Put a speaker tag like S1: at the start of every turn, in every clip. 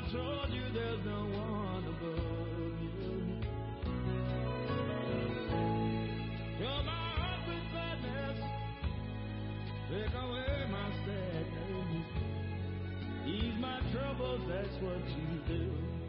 S1: told you there's no one above you. Fill my heart with gladness, take away my sadness, ease my troubles, that's what you do.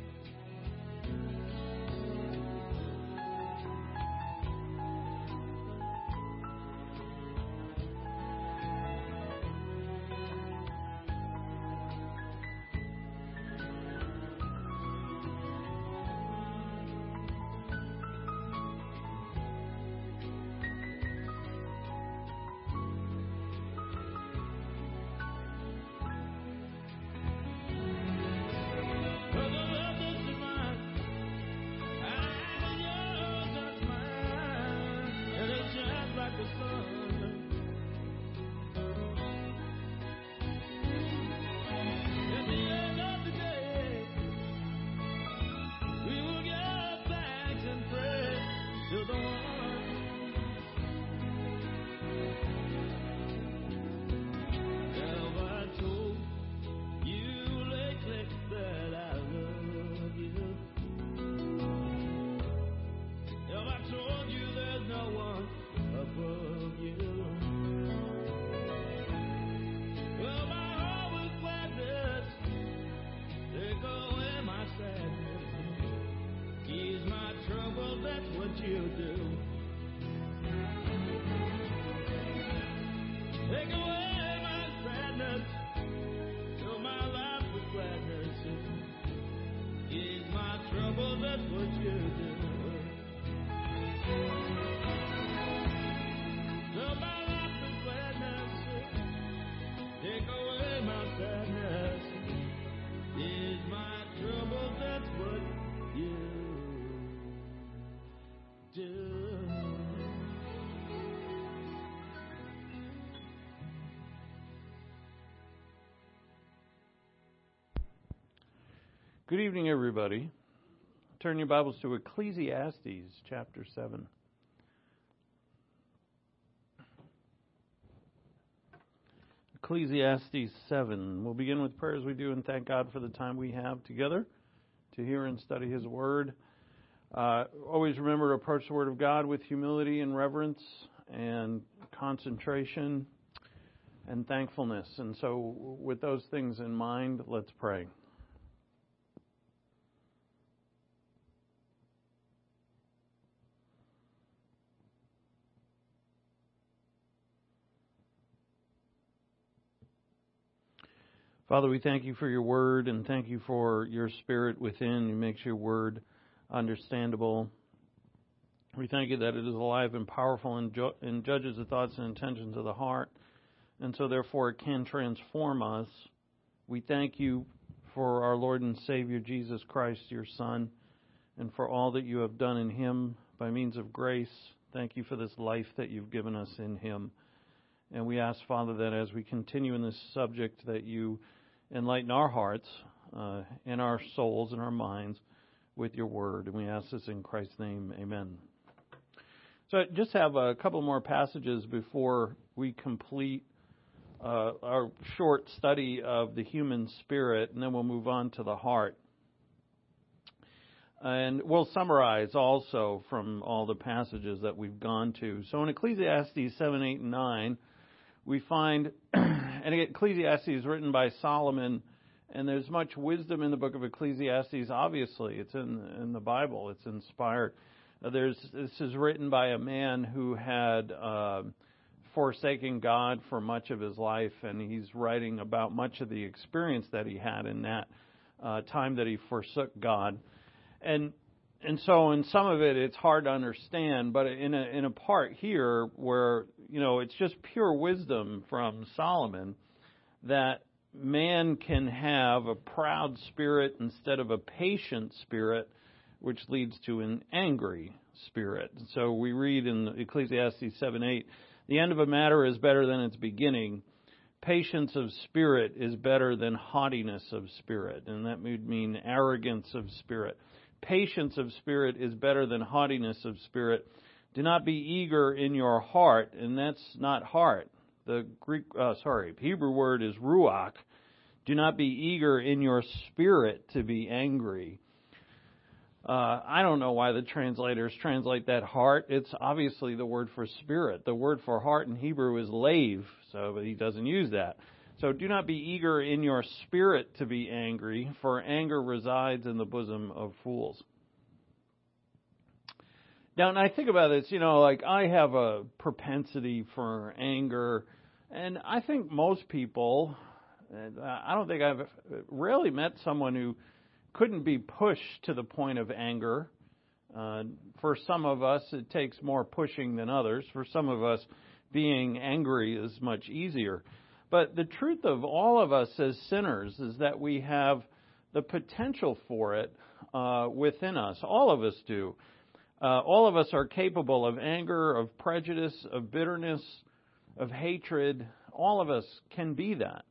S2: Good evening, everybody. Turn your Bibles to Ecclesiastes chapter 7. Ecclesiastes 7. We'll begin with prayer as we do and thank God for the time we have together to hear and study His Word. Always remember to approach the Word of God with humility and reverence and concentration and thankfulness. And so with those things in mind, let's pray. Father, we thank you for your word and thank you for your spirit within who makes your word understandable. We thank you that it is alive and powerful and judges the thoughts and intentions of the heart, and so therefore it can transform us. We thank you for our Lord and Savior Jesus Christ, your Son, and for all that you have done in Him by means of grace. Thank you for this life that you've given us in Him. And we ask, Father, that as we continue in this subject, that you enlighten our hearts and our souls and our minds with your word. And we ask this in Christ's name. Amen. So I just have a couple more passages before we complete our short study of the human spirit, and then we'll move on to the heart. And we'll summarize also from all the passages that we've gone to. So in Ecclesiastes 7, 8, and 9, we find, and again, Ecclesiastes is written by Solomon, and there's much wisdom in the book of Ecclesiastes. Obviously, it's in the Bible. It's inspired. This is written by a man who had forsaken God for much of his life, and he's writing about much of the experience that he had in that time that he forsook God. And so in some of it, it's hard to understand, but in a part here where, it's just pure wisdom from Solomon that man can have a proud spirit instead of a patient spirit, which leads to an angry spirit. So we read in Ecclesiastes 7:8, the end of a matter is better than its beginning. Patience of spirit is better than haughtiness of spirit. And that would mean arrogance of spirit. Patience of spirit is better than haughtiness of spirit. Do not be eager in your heart, and that's not heart. The Hebrew word is ruach, Do not be eager in your spirit to be angry. I don't know why the translators translate that heart. It's obviously the word for spirit. The word for heart in Hebrew is lave, so he doesn't use that. So do not be eager in your spirit to be angry, for anger resides in the bosom of fools. Now, and I think about this, like I have a propensity for anger, and I think most people, I don't think I've rarely met someone who couldn't be pushed to the point of anger. For some of us, it takes more pushing than others. For some of us, being angry is much easier. But the truth of all of us as sinners is that we have the potential for it within us. All of us do. All of us are capable of anger, of prejudice, of bitterness, of hatred. All of us can be that.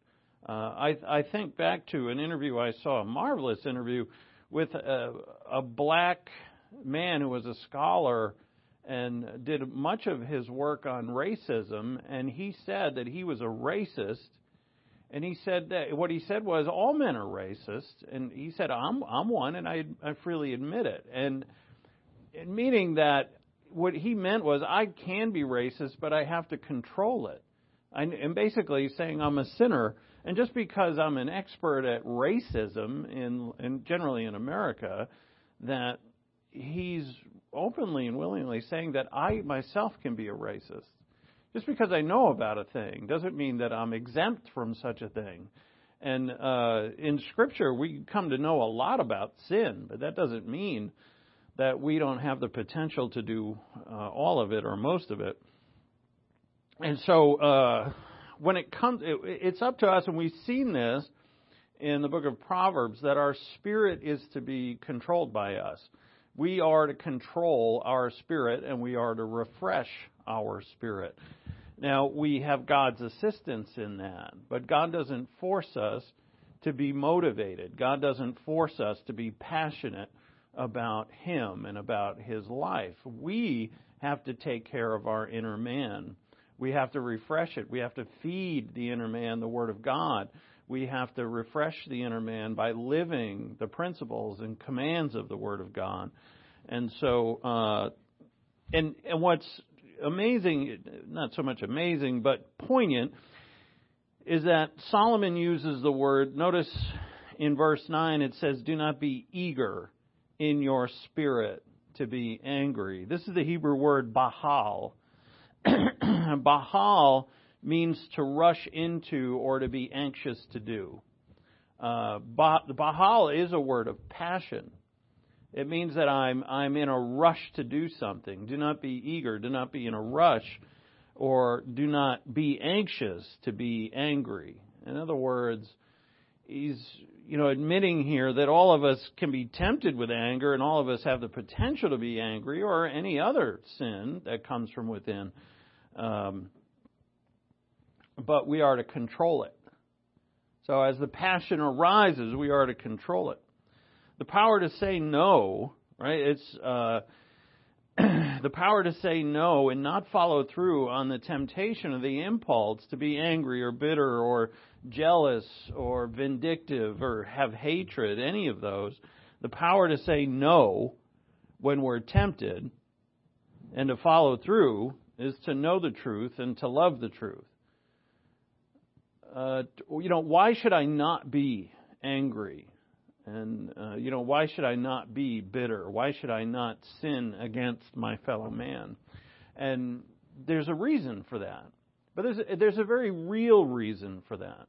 S2: I think back to an interview I saw, a marvelous interview with a black man who was a scholar and did much of his work on racism, and he said that he was a racist, and he said that what he said was all men are racist, and he said I'm one, and I freely admit it, and meaning that what he meant was I can be racist, but I have to control it. And basically saying I'm a sinner. And just because I'm an expert at racism in generally in America, that he's openly and willingly saying that I myself can be a racist. Just because I know about a thing doesn't mean that I'm exempt from such a thing. And in Scripture, we come to know a lot about sin, but that doesn't mean that we don't have the potential to do all of it or most of it. And so when it comes, it's up to us, and we've seen this in the book of Proverbs, that our spirit is to be controlled by us. We are to control our spirit, and we are to refresh our spirit. Now, we have God's assistance in that, but God doesn't force us to be motivated. God doesn't force us to be passionate about Him and about His life. We have to take care of our inner man. We have to refresh it. We have to feed the inner man the Word of God. We have to refresh the inner man by living the principles and commands of the Word of God. And so, and what's amazing, not so much amazing, but poignant, is that Solomon uses the word, notice in verse 9 it says, do not be eager in your spirit to be angry. This is the Hebrew word bahal. Bahal means to rush into or to be anxious to do. Bahal is a word of passion. It means that I'm in a rush to do something. Do not be eager. Do not be in a rush. Or do not be anxious to be angry. In other words, he's admitting here that all of us can be tempted with anger, and all of us have the potential to be angry, or any other sin that comes from within. But we are to control it. So as the passion arises, we are to control it. The power to say no, right? It's the power to say no and not follow through on the temptation of the impulse to be angry or bitter or jealous or vindictive or have hatred, any of those. The power to say no when we're tempted and to follow through is to know the truth and to love the truth. Why should I not be angry? And, why should I not be bitter? Why should I not sin against my fellow man? And there's a reason for that. But there's a very real reason for that.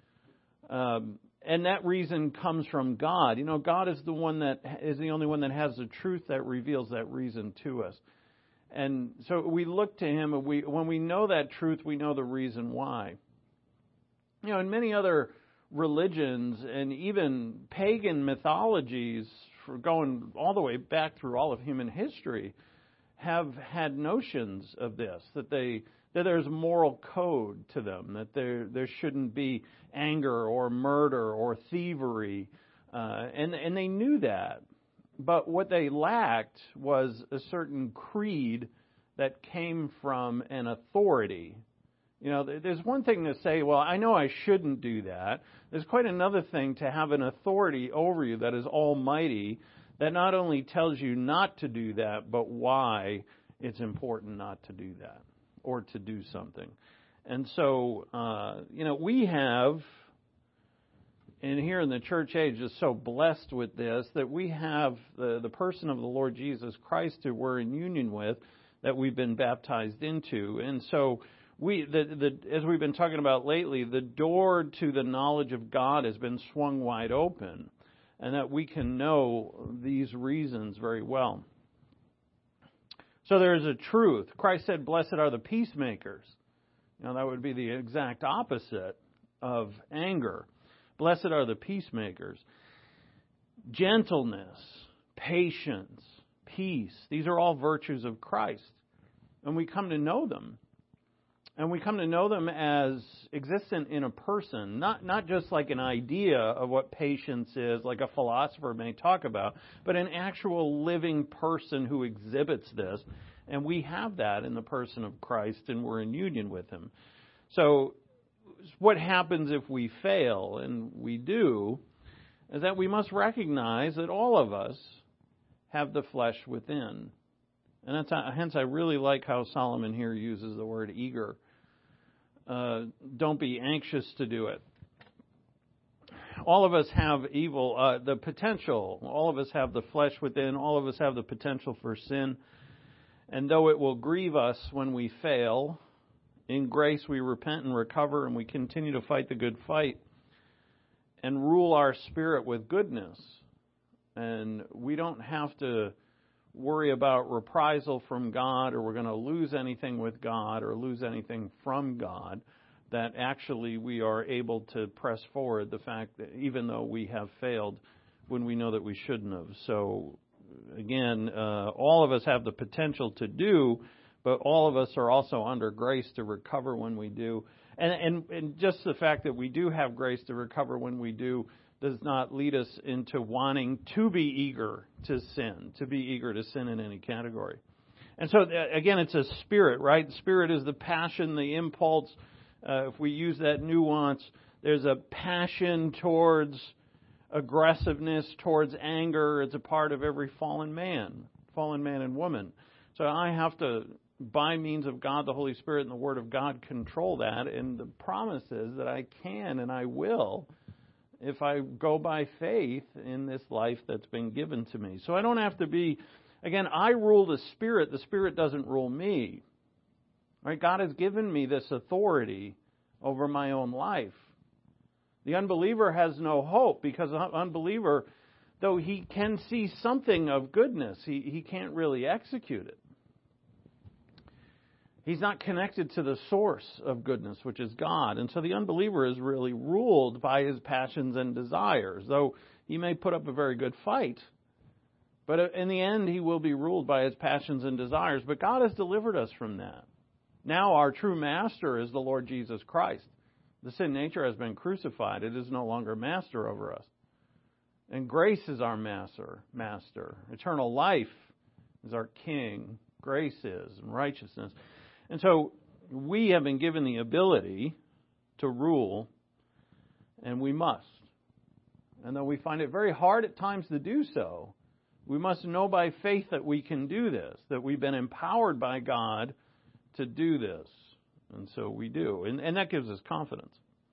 S2: And that reason comes from God. God is the only one that has the truth that reveals that reason to us. And so we look to Him, and when we know that truth, we know the reason why. In many other religions and even pagan mythologies, for going all the way back through all of human history, have had notions of this, that there's a moral code to them, that there shouldn't be anger or murder or thievery, and they knew that. But what they lacked was a certain creed that came from an authority You know, there's one thing to say, well, I know I shouldn't do that. There's quite another thing to have an authority over you that is almighty, that not only tells you not to do that, but why it's important not to do that or to do something. And so, we have, and here in the church age is so blessed with this, that we have the person of the Lord Jesus Christ who we're in union with, that we've been baptized into. And so, as we've been talking about lately, the door to the knowledge of God has been swung wide open, and that we can know these reasons very well. So there is a truth. Christ said, "Blessed are the peacemakers." That would be the exact opposite of anger. Blessed are the peacemakers. Gentleness, patience, peace. These are all virtues of Christ. And we come to know them. And we come to know them as existent in a person, not just like an idea of what patience is, like a philosopher may talk about, but an actual living person who exhibits this. And we have that in the person of Christ, and we're in union with Him. So what happens if we fail, and we do, is that we must recognize that all of us have the flesh within. And hence I really like how Solomon here uses the word eager. Don't be anxious to do it. All of us have evil, the potential. All of us have the flesh within. All of us have the potential for sin. And though it will grieve us when we fail, in grace we repent and recover, and we continue to fight the good fight and rule our spirit with goodness. And we don't have to worry about reprisal from God, or we're going to lose anything with God or lose anything from God, that actually we are able to press forward the fact that even though we have failed when we know that we shouldn't have. So again, all of us have the potential to do, but all of us are also under grace to recover when we do. And just the fact that we do have grace to recover when we do does not lead us into wanting to be eager to sin in any category. And so, again, it's a spirit, right? Spirit is the passion, the impulse. If we use that nuance, there's a passion towards aggressiveness, towards anger. It's a part of every fallen man and woman. So I have to, by means of God, the Holy Spirit, and the Word of God, control that. And the promise is that I can and I will, if I go by faith in this life that's been given to me. So I don't have to be, again, I rule the Spirit doesn't rule me. Right? God has given me this authority over my own life. The unbeliever has no hope, because the unbeliever, though he can see something of goodness, he can't really execute it. He's not connected to the source of goodness, which is God. And so the unbeliever is really ruled by his passions and desires, though he may put up a very good fight. But in the end, he will be ruled by his passions and desires. But God has delivered us from that. Now our true master is the Lord Jesus Christ. The sin nature has been crucified. It is no longer master over us. And grace is our master. Eternal life is our king. Grace is, and righteousness. And so we have been given the ability to rule, and we must. And though we find it very hard at times to do so, we must know by faith that we can do this, that we've been empowered by God to do this. And so we do. And that gives us confidence.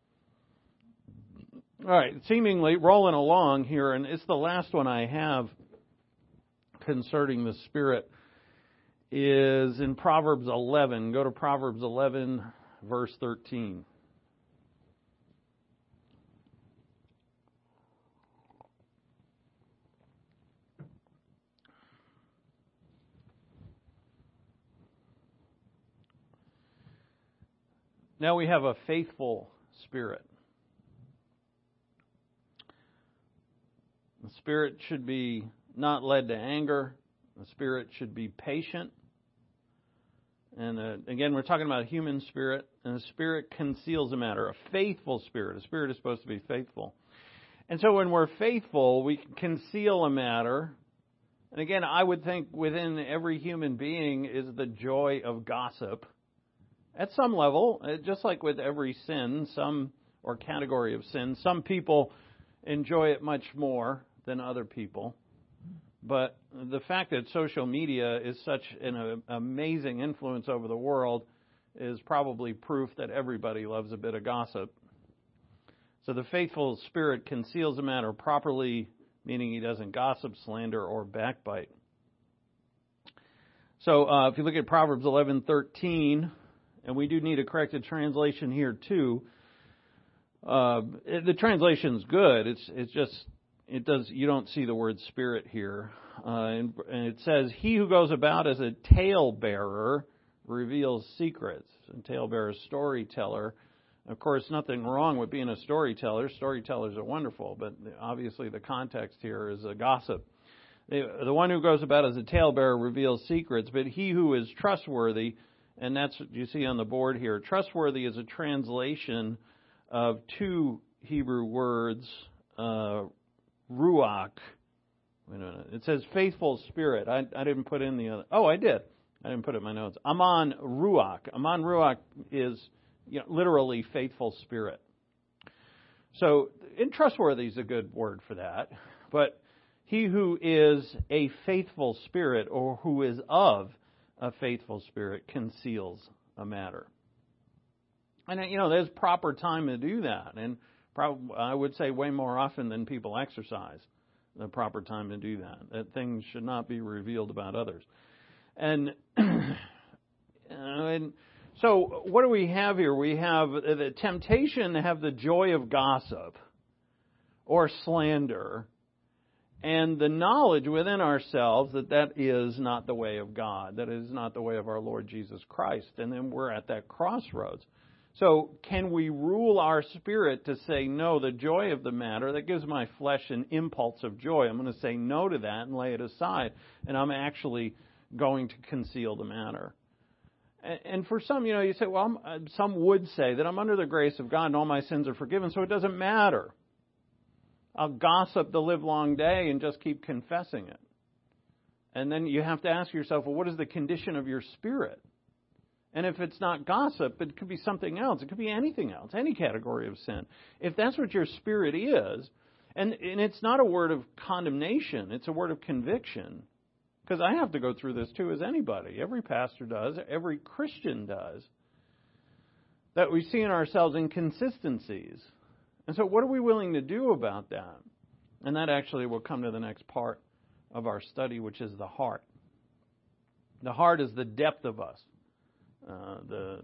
S2: All right, seemingly rolling along here, and it's the last one I have concerning the Spirit, is in Proverbs 11. Go to Proverbs 11, verse 13. Now we have a faithful spirit. The spirit should be not led to anger. The spirit should be patient. And again, we're talking about a human spirit, and the spirit conceals a matter. A faithful spirit. A spirit is supposed to be faithful. And so when we're faithful, we can conceal a matter. And again, I would think within every human being is the joy of gossip. At some level, just like with every sin, or category of sin, some people enjoy it much more than other people. But the fact that social media is such an amazing influence over the world is probably proof that everybody loves a bit of gossip. So the faithful spirit conceals a matter properly, meaning he doesn't gossip, slander, or backbite. So if you look at Proverbs 11:13, and we do need a corrected translation here too. The translation's good. It's just you don't see the word spirit here, and it says, "He who goes about as a talebearer reveals secrets." And talebearer, storyteller. Of course, nothing wrong with being a storyteller. Storytellers are wonderful, but obviously the context here is a gossip. The one who goes about as a talebearer reveals secrets, but he who is trustworthy, and that's what you see on the board here. Trustworthy is a translation of two Hebrew words, ruach. Wait a minute. It says faithful spirit. I didn't put in the other. Oh, I did. I didn't put it in my notes. Aman ruach. Aman ruach is literally faithful spirit. So, and trustworthy is a good word for that. But he who is a faithful spirit, or who is of a faithful spirit, conceals a matter. And there's proper time to do that, and I would say way more often than people exercise the proper time to do that. That things should not be revealed about others. And so what do we have here? We have the temptation to have the joy of gossip or slander, and the knowledge within ourselves that is not the way of God, that is not the way of our Lord Jesus Christ. And then we're at that crossroads. So can we rule our spirit to say, no, the joy of the matter, that gives my flesh an impulse of joy. I'm going to say no to that and lay it aside, and I'm actually going to conceal the matter. And for some, you say, well, some would say that I'm under the grace of God and all my sins are forgiven, so it doesn't matter. I'll gossip the livelong day and just keep confessing it. And then you have to ask yourself, well, what is the condition of your spirit? And if it's not gossip, it could be something else. It could be anything else, any category of sin. If that's what your spirit is, and it's not a word of condemnation, it's a word of conviction. Because I have to go through this too as anybody. Every pastor does. Every Christian does. That we see in ourselves inconsistencies. And so what are we willing to do about that? And that actually will come to the next part of our study, which is the heart. The heart is the depth of us. Where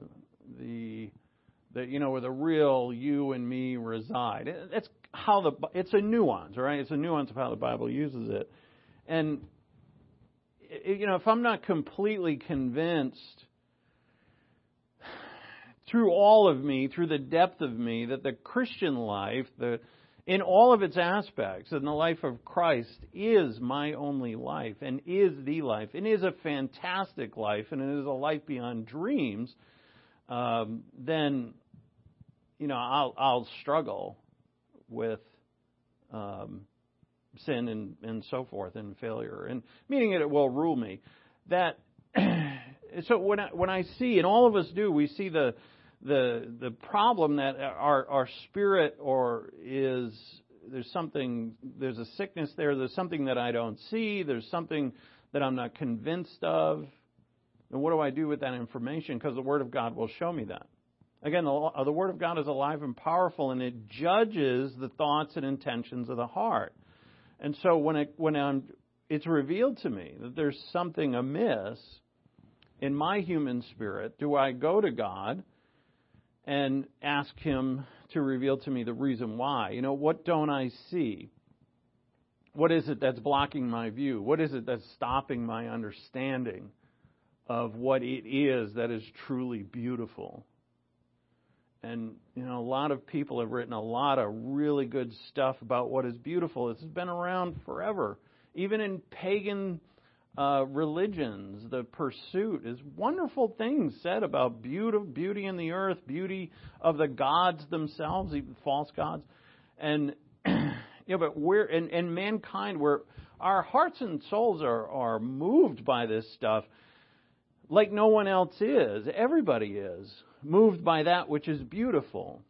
S2: the real you and me reside. It's a nuance, right? It's a nuance of how the Bible uses it. And if I'm not completely convinced through all of me, through the depth of me, that the Christian life, in all of its aspects, and the life of Christ is my only life, and is the life, and is a fantastic life, and it is a life beyond dreams, then, I'll struggle with sin and so forth, and failure, and meaning that it will rule me. So when I see, and all of us do, we see the problem that our spirit there's a sickness there's something that I don't see, there's something that I'm not convinced of. And what do I do with that information? Because the Word of God will show me that. Again, the Word of God is alive and powerful, and it judges the thoughts and intentions of the heart. And so when it's revealed to me that there's something amiss in my human spirit, do I go to God and ask Him to reveal to me the reason why? What don't I see? What is it that's blocking my view? What is it that's stopping my understanding of what it is that is truly beautiful? And, a lot of people have written a lot of really good stuff about what is beautiful. This has been around forever. Even in pagan religions, the pursuit is wonderful things said about beauty in the earth, beauty of the gods themselves, even false gods. And, but in mankind, our hearts and souls are moved by this stuff. like no one else is. Everybody is moved by that which is beautiful.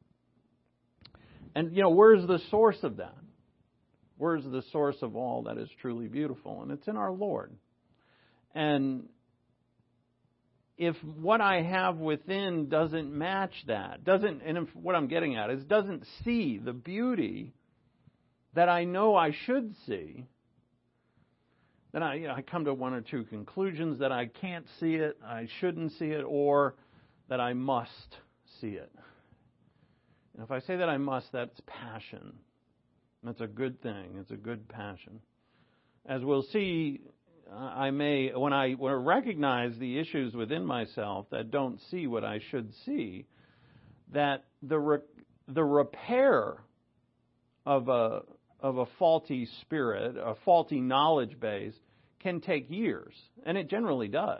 S2: And, where's the source of that? Where's the source of all that is truly beautiful? And it's in our Lord. And if what I have within doesn't match that, what I'm getting at is doesn't see the beauty that I know I should see, then I come to one or two conclusions: that I can't see it, I shouldn't see it, or that I must see it. And if I say that I must, that's passion. That's a good thing. It's a good passion. As we'll see, when I recognize the issues within myself that don't see what I should see, that the repair of a faulty spirit, a faulty knowledge base, can take years, and it generally does.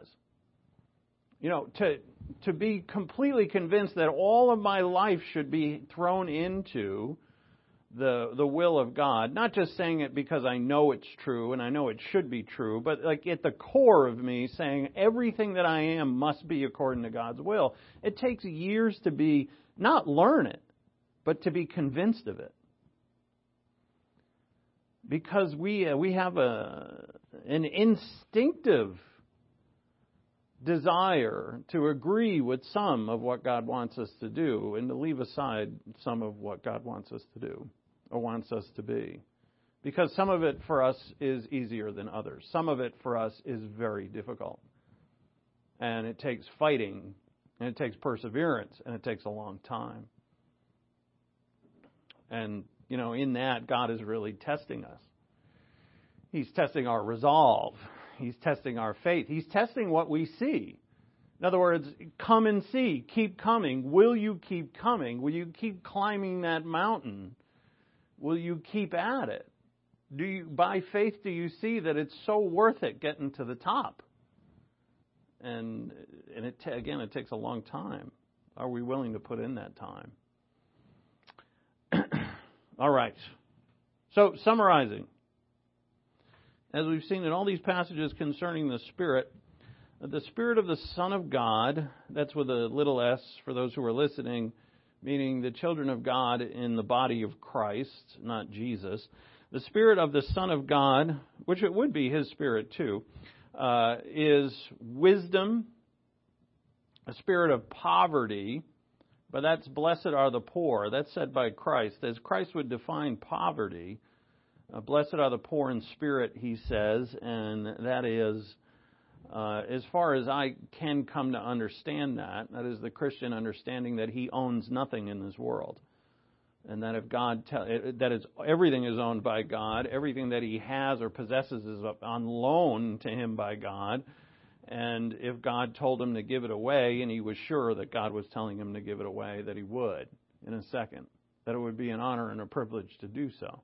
S2: To be completely convinced that all of my life should be thrown into the will of God, not just saying it because I know it's true and I know it should be true, but like at the core of me saying everything that I am must be according to God's will. It takes years to not learn it, but to be convinced of it. Because we have an instinctive desire to agree with some of what God wants us to do and to leave aside some of what God wants us to do or wants us to be. Because some of it for us is easier than others. Some of it for us is very difficult. And it takes fighting, and it takes perseverance, and it takes a long time. And, in that, God is really testing us. He's testing our resolve. He's testing our faith. He's testing what we see. In other words, come and see. Keep coming. Will you keep coming? Will you keep climbing that mountain? Will you keep at it? By faith, do you see that it's so worth it getting to the top? And it takes a long time. Are we willing to put in that time? All right. So, summarizing. As we've seen in all these passages concerning the Spirit of the Son of God, that's with a little s for those who are listening, meaning the children of God in the body of Christ, not Jesus. The Spirit of the Son of God, which it would be His Spirit too, is wisdom, a spirit of poverty, but that's blessed are the poor. That's said by Christ. As Christ would define poverty, blessed are the poor in spirit, he says, and that is, as far as I can come to understand that is the Christian understanding that he owns nothing in this world. And that if God, everything is owned by God, everything that he has or possesses is on loan to him by God. And if God told him to give it away, and he was sure that God was telling him to give it away, that he would in a second, that it would be an honor and a privilege to do so.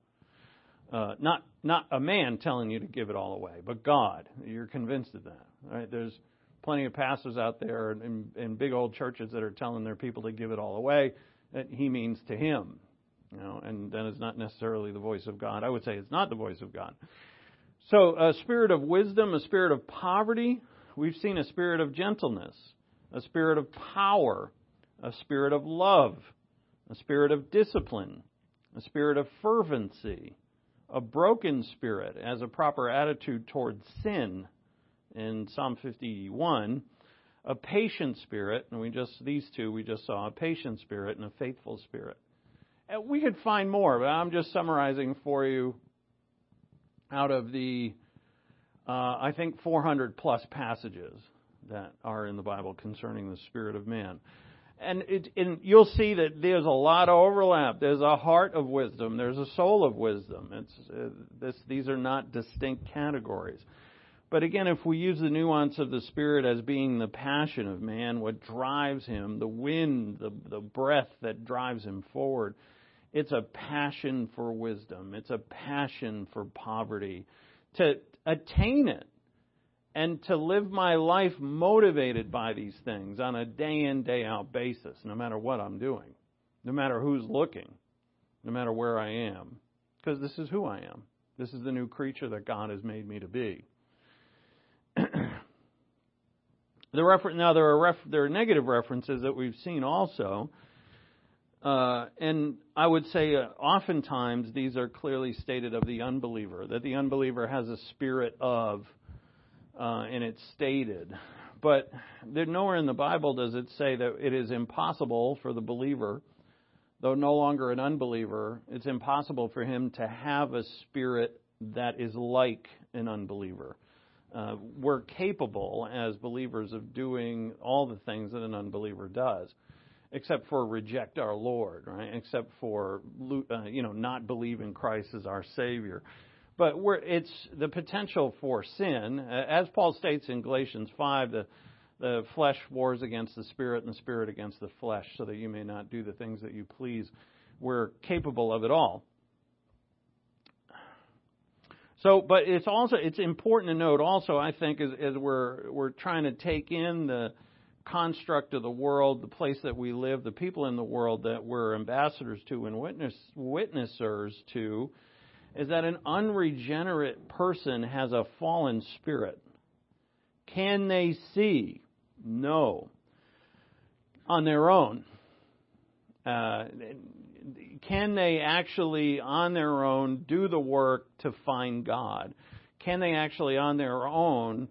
S2: Not a man telling you to give it all away, but God. You're convinced of that, right? There's plenty of pastors out there in big old churches that are telling their people to give it all away. That he means to him, and that is not necessarily the voice of God. I would say it's not the voice of God. So a spirit of wisdom, a spirit of poverty. We've seen a spirit of gentleness, a spirit of power, a spirit of love, a spirit of discipline, a spirit of fervency, a broken spirit as a proper attitude toward sin in Psalm 51, a patient spirit, and we just saw a patient spirit and a faithful spirit. And we could find more, but I'm just summarizing for you out of the I think 400 plus passages that are in the Bible concerning the spirit of man. And you'll see that there's a lot of overlap. There's a heart of wisdom. There's a soul of wisdom. These are not distinct categories. But again, if we use the nuance of the Spirit as being the passion of man, what drives him, the wind, the breath that drives him forward, it's a passion for wisdom. It's a passion for poverty. To attain it and to live my life motivated by these things on a day in, day out basis, no matter what I'm doing, no matter who's looking, no matter where I am, because this is who I am. This is the new creature that God has made me to be. There are negative references that we've seen also. And I would say oftentimes these are clearly stated of the unbeliever, that the unbeliever has a spirit of, and it's stated. But nowhere in the Bible does it say that it is impossible for the believer, though no longer an unbeliever, it's impossible for him to have a spirit that is like an unbeliever. We're capable as believers of doing all the things that an unbeliever does, except for reject our Lord, right? Except for not believe in Christ as our Savior. But it's the potential for sin, as Paul states in Galatians 5. The flesh wars against the spirit, and the spirit against the flesh, so that you may not do the things that you please. We're capable of it all. So, but it's important to note also, I think, as we're trying to take in the construct of the world, the place that we live, the people in the world that we're ambassadors to and witnessers to, is that an unregenerate person has a fallen spirit. Can they see? No. On their own. Can they actually, on their own, do the work to find God? Can they actually, on their own,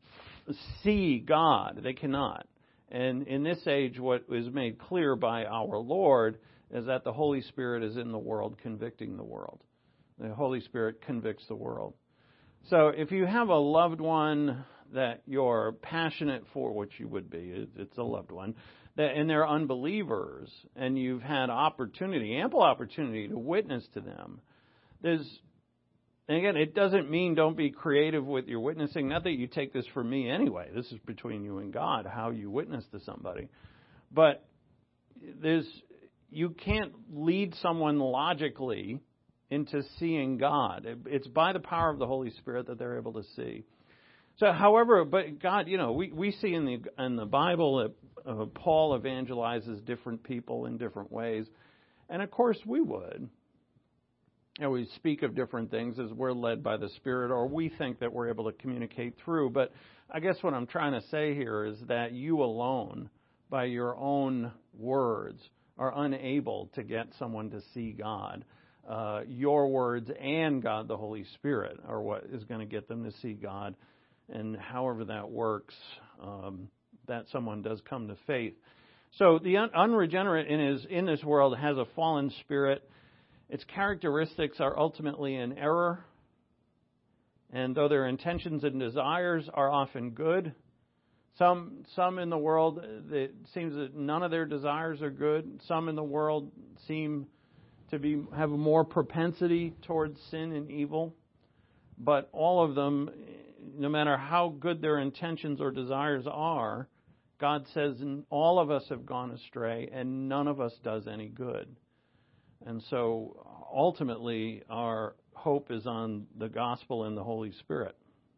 S2: see God? They cannot. And in this age, what is made clear by our Lord is that the Holy Spirit is in the world, convicting the world. The Holy Spirit convicts the world. So if you have a loved one that you're passionate for, which you would be, it's a loved one, and they're unbelievers, and you've had ample opportunity to witness to them, and again, it doesn't mean don't be creative with your witnessing. Not that you take this from me anyway. This is between you and God, how you witness to somebody. But you can't lead someone logically into seeing God. It's by the power of the Holy Spirit that they're able to see. So, however, but God, we see in the Bible that Paul evangelizes different people in different ways, and of course we would. And we speak of different things as we're led by the Spirit, or we think that we're able to communicate through. But I guess what I'm trying to say here is that you alone, by your own words, are unable to get someone to see God. Your words and God, the Holy Spirit, are what is going to get them to see God. And however that works, that someone does come to faith. So the unregenerate in this world has a fallen spirit. Its characteristics are ultimately in error. And though their intentions and desires are often good, some in the world, it seems that none of their desires are good. Some in the world seem to have more propensity towards sin and evil. But all of them, no matter how good their intentions or desires are, God says all of us have gone astray and none of us does any good. And so ultimately our hope is on the gospel and the Holy Spirit.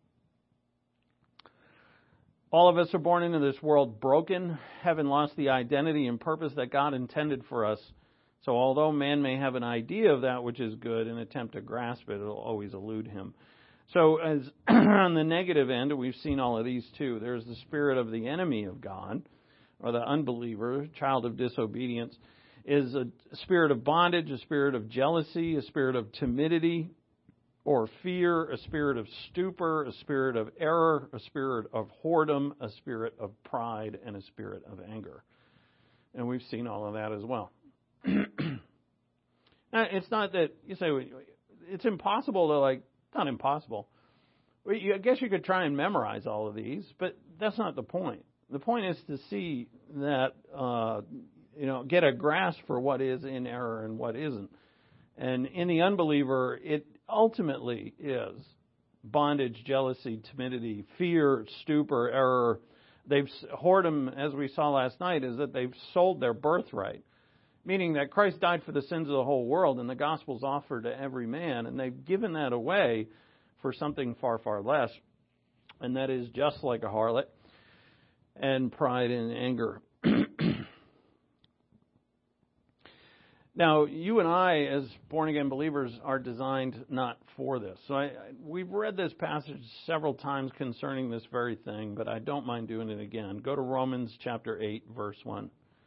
S2: All of us are born into this world broken, having lost the identity and purpose that God intended for us. So although man may have an idea of that which is good and attempt to grasp it, it'll always elude him. So as on the negative end, we've seen all of these too. There's the spirit of the enemy of God, or the unbeliever, child of disobedience, is a spirit of bondage, a spirit of jealousy, a spirit of timidity or fear, a spirit of stupor, a spirit of error, a spirit of whoredom, a spirit of pride, and a spirit of anger. And we've seen all of that as well. Now, it's not that you say it's impossible to not impossible. I guess you could try and memorize all of these, but that's not the point. The point is to see that, get a grasp for what is in error and what isn't. And in the unbeliever, it ultimately is bondage, jealousy, timidity, fear, stupor, error. Whoredom, as we saw last night, is that they've sold their birthright. Meaning that Christ died for the sins of the whole world and the gospel's offered to every man, and they've given that away for something far, far less, and that is just like a harlot, and pride and anger. Now, you and I, as born-again believers, are designed not for this. So we've read this passage several times concerning this very thing, but I don't mind doing it again. Go to Romans chapter 8, verse 1.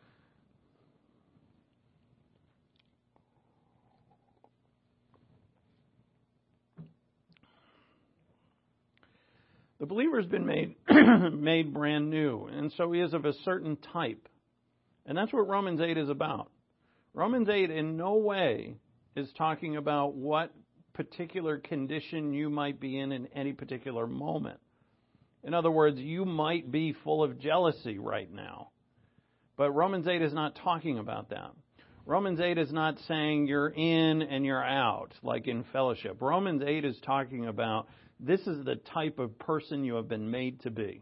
S2: The believer's been made brand new, and so he is of a certain type. And that's what Romans 8 is about. Romans 8 in no way is talking about what particular condition you might be in any particular moment. In other words, you might be full of jealousy right now. But Romans 8 is not talking about that. Romans 8 is not saying you're in and you're out, like in fellowship. Romans 8 is talking about this is the type of person you have been made to be.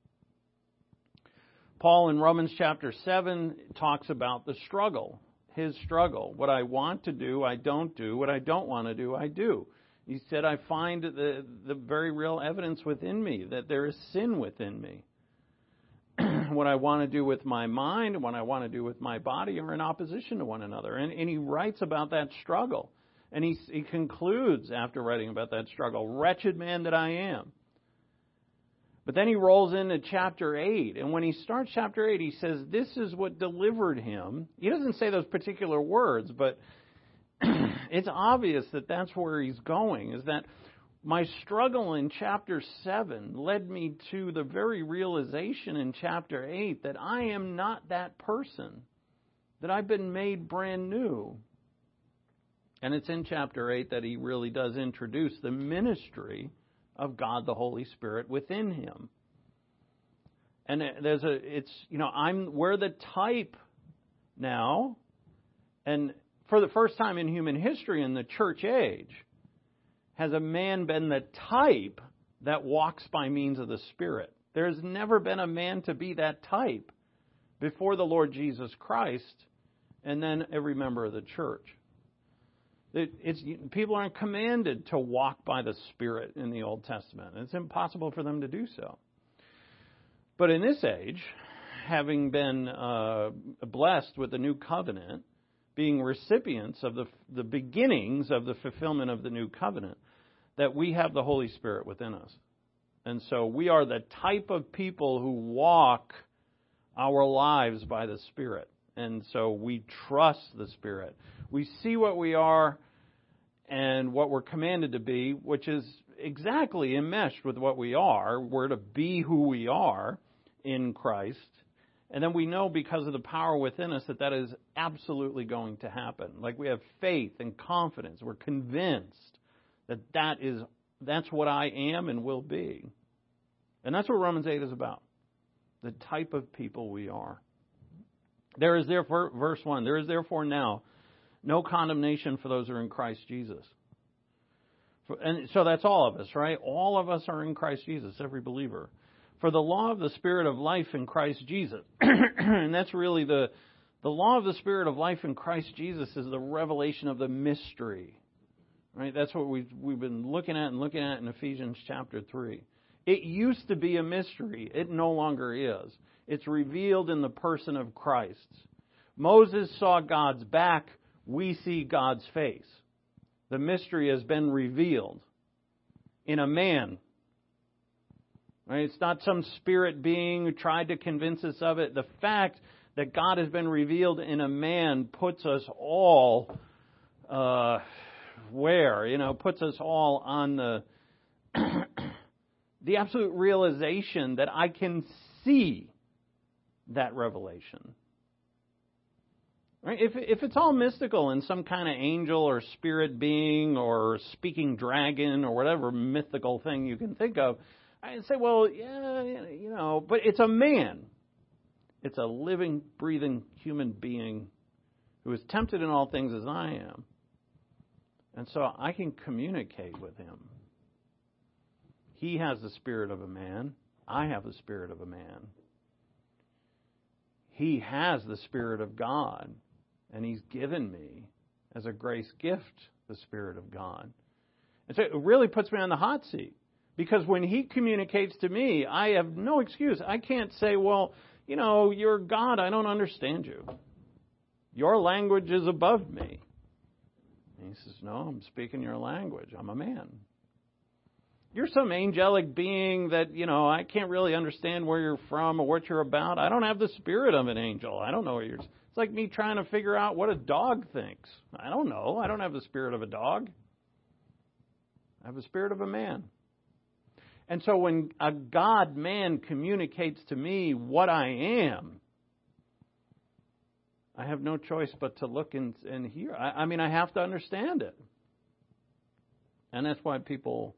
S2: Paul in Romans chapter 7 talks about the struggle. His struggle. What I want to do, I don't do. What I don't want to do, I do. He said, I find the very real evidence within me that there is sin within me. What I want to do with my mind and what I want to do with my body are in opposition to one another. And he writes about that struggle. And he concludes after writing about that struggle, wretched man that I am. But then he rolls into chapter 8, and when he starts chapter 8, he says, this is what delivered him. He doesn't say those particular words, but it's obvious that that's where he's going, is that my struggle in chapter 7 led me to the very realization in chapter 8 that I am not that person, that I've been made brand new. And it's in chapter 8 that he really does introduce the ministry of God the Holy Spirit within him. And we're the type now, and for the first time in human history in the church age, has a man been the type that walks by means of the Spirit. There's never been a man to be that type before the Lord Jesus Christ and then every member of the church. People aren't commanded to walk by the Spirit in the Old Testament. It's impossible for them to do so. But in this age, having been blessed with the new covenant, being recipients of the beginnings of the fulfillment of the new covenant, that we have the Holy Spirit within us. And so we are the type of people who walk our lives by the Spirit. And so we trust the Spirit. We see what we are and what we're commanded to be, which is exactly enmeshed with what we are. We're to be who we are in Christ. And then we know because of the power within us that is absolutely going to happen. Like we have faith and confidence. We're convinced that that's what I am and will be. And that's what Romans 8 is about. The type of people we are. There is therefore, verse 1, there is therefore now no condemnation for those who are in Christ Jesus. And so that's all of us, right? All of us are in Christ Jesus, every believer. For the law of the Spirit of life in Christ Jesus, and that's really the law of the Spirit of life in Christ Jesus is the revelation of the mystery, right? That's what we've been looking at in Ephesians chapter 3. It used to be a mystery. It no longer is. It's revealed in the person of Christ. Moses saw God's back. We see God's face. The mystery has been revealed in a man. Right? It's not some spirit being who tried to convince us of it. The fact that God has been revealed in a man puts us all puts us all on the absolute realization that I can see that revelation. Right? If it's all mystical and some kind of angel or spirit being or speaking dragon or whatever mythical thing you can think of, I'd say, well, yeah, but it's a man. It's a living, breathing human being who is tempted in all things as I am. And so I can communicate with him. He has the spirit of a man. I have the spirit of a man. He has the Spirit of God. And He's given me, as a grace gift, the Spirit of God. And so it really puts me on the hot seat. Because when He communicates to me, I have no excuse. I can't say, well, you're God. I don't understand you. Your language is above me. And he says, no, I'm speaking your language. I'm a man. You're some angelic being that, I can't really understand where you're from or what you're about. I don't have the spirit of an angel. I don't know what you're... It's like me trying to figure out what a dog thinks. I don't know. I don't have the spirit of a dog. I have the spirit of a man. And so when a God-man communicates to me what I am, I have no choice but to look and hear. I have to understand it. And that's why people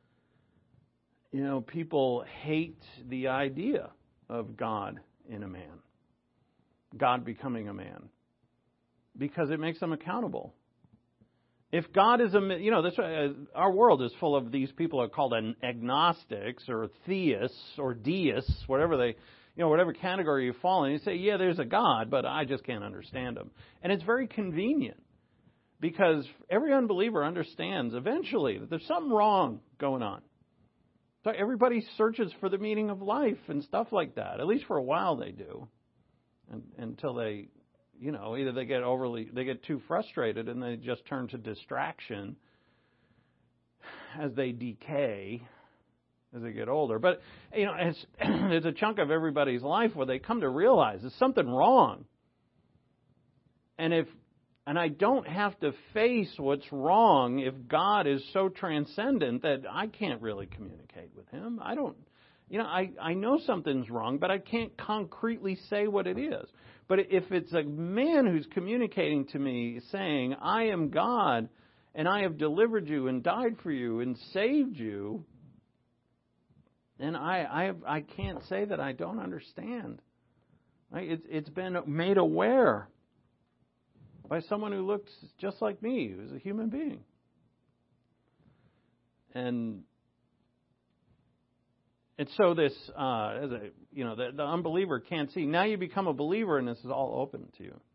S2: hate the idea of God in a man, God becoming a man, because it makes them accountable. If God is that's why our world is full of these people are called agnostics or theists or deists, whatever category you fall in. You say, yeah, there's a God, but I just can't understand him. And it's very convenient because every unbeliever understands eventually that there's something wrong going on. So everybody searches for the meaning of life and stuff like that. At least for a while they do, until they, either they get too frustrated and they just turn to distraction as they decay, as they get older. But there's a chunk of everybody's life where they come to realize there's something wrong, and I don't have to face what's wrong if God is so transcendent that I can't really communicate with him. I don't, I know something's wrong, but I can't concretely say what it is. But if it's a man who's communicating to me saying, I am God and I have delivered you and died for you and saved you, then I can't say that I don't understand. Right? It's been made aware by someone who looks just like me, who's a human being. And so this, the unbeliever can't see. Now you become a believer, and this is all open to you.